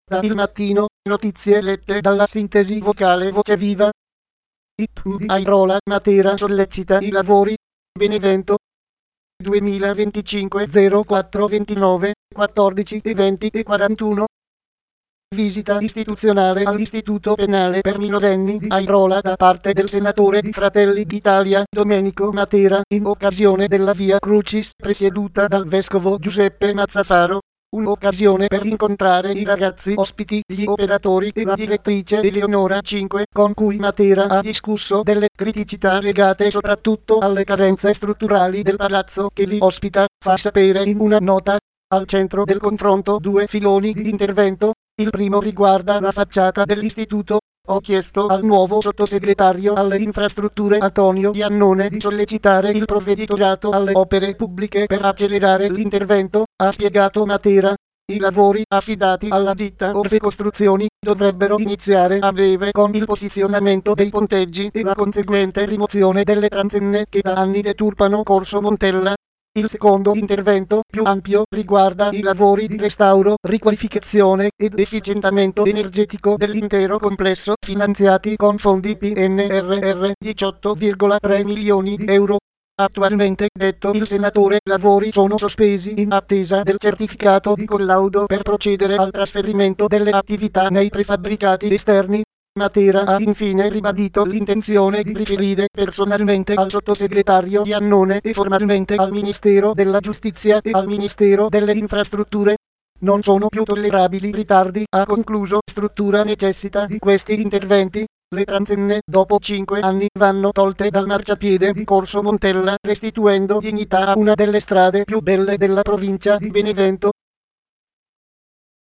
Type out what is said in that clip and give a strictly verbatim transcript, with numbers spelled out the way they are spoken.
Da Il Mattino, notizie lette dalla sintesi vocale Voce Viva. I P di Airola Matera sollecita i lavori. Benevento. duemilaventicinque zero quattro ventinove quattordici e venti e quarantuno. Visita istituzionale all'Istituto Penale per minorenni di Airola da parte del senatore di Fratelli d'Italia Domenico Matera in occasione della Via Crucis presieduta dal vescovo Giuseppe Mazzafaro. Un'occasione per incontrare i ragazzi ospiti, gli operatori e la direttrice Eleonora cinque, con cui Matera ha discusso delle criticità legate soprattutto alle carenze strutturali del palazzo che li ospita, fa sapere in una nota. Al centro del confronto due filoni di intervento. Il primo riguarda la facciata dell'istituto. Ho chiesto al nuovo sottosegretario alle infrastrutture Antonio Iannone di sollecitare il provveditorato alle opere pubbliche per accelerare l'intervento, ha spiegato Matera. I lavori affidati alla ditta Orfe Costruzioni dovrebbero iniziare a breve con il posizionamento dei ponteggi e la conseguente rimozione delle transenne che da anni deturpano Corso Montella. Il secondo intervento, più ampio, riguarda i lavori di restauro, riqualificazione ed efficientamento energetico dell'intero complesso finanziati con fondi P N R R diciotto virgola tre milioni di euro. Attualmente, detto il senatore, lavori sono sospesi in attesa del certificato di collaudo per procedere al trasferimento delle attività nei prefabbricati esterni. Matera ha infine ribadito l'intenzione di riferire personalmente al sottosegretario Iannone e formalmente al Ministero della Giustizia e al Ministero delle Infrastrutture. Non sono più tollerabili ritardi, ha concluso. Struttura necessita di questi interventi. Le transenne, dopo cinque anni, vanno tolte dal marciapiede di Corso Montella, restituendo dignità a una delle strade più belle della provincia di Benevento.